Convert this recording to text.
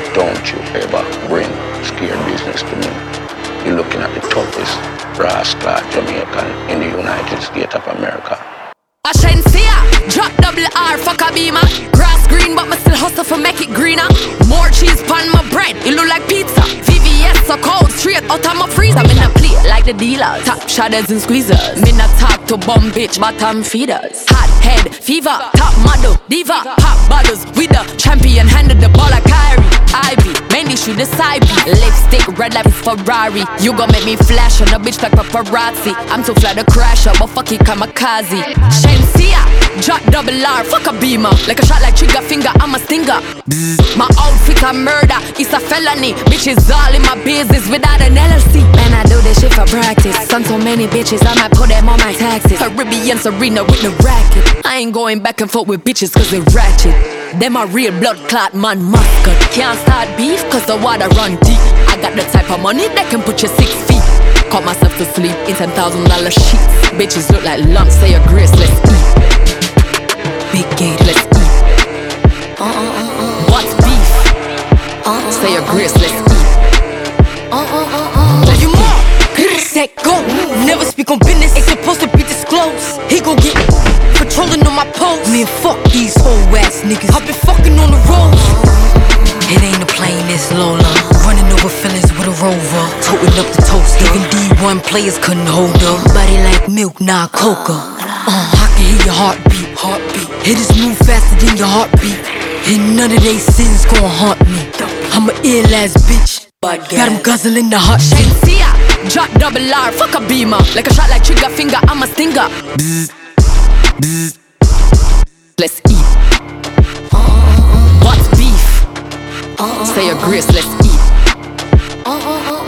Don't you ever bring scare business to me. You're looking at the toughest rascal Jamaican in the United States of America. I shine see ya, drop double R, fuck a beamer. Grass green, but me still hustle for make it greener. More cheese pan my bread, it look like pizza. VVS so cold, straight out of my freezer. I'm in a plate like the dealers, top shadows and squeezers. Me not talk to bum bitch, bottom feeders. Hot head, fever, top model, diva. Pop bottles with the champion, handed the ball like Kyrie. Ivy, mainly shoot the side beat. Lipstick, red like Ferrari. You gon' make me flash on a bitch like paparazzi. I'm too fly to crash up, but fuck it, kamikaze. Shensia, drop double R, fuck a beamer. Like a shot like trigger finger, I'm a stinger. My outfit a murder, it's a felony. Bitches all in my business without an LLC. Man, I do this shit for practice. Son so many bitches, I might put them on my taxes. Caribbean Serena with the racket. I ain't going back and forth with bitches cause they ratchet. Them a real blood clot man muscle. Can't start beef cause the water run deep. I got the type of money that can put you 6 feet. Caught myself to sleep in $10,000 sheets. Bitches look like lumps, say your grace, let's eat. Big gate, let's eat. What's beef? Say your grace, let's eat. You more? Set go. Never speak on business, ain't supposed to be disclosed. He gon' get patrolling on my post. Man, fuck these whole ass niggas. I've been fucking on the roads. It ain't a plane, it's Lola. Running over feelings with a rover. Toting up the toast. Even D1 players couldn't hold her. Body like milk, nah, coca. I can hear your heartbeat, heartbeat. Hit this move faster than your heartbeat. And none of they sins gon' haunt me. I'm a ill ass bitch. Got him guzzling the hot shit. Shensia, drop double R, fuck a beamer. Like a shot like trigger finger, I'm a stinger. Let's eat. What's beef? Say your grace, let's eat.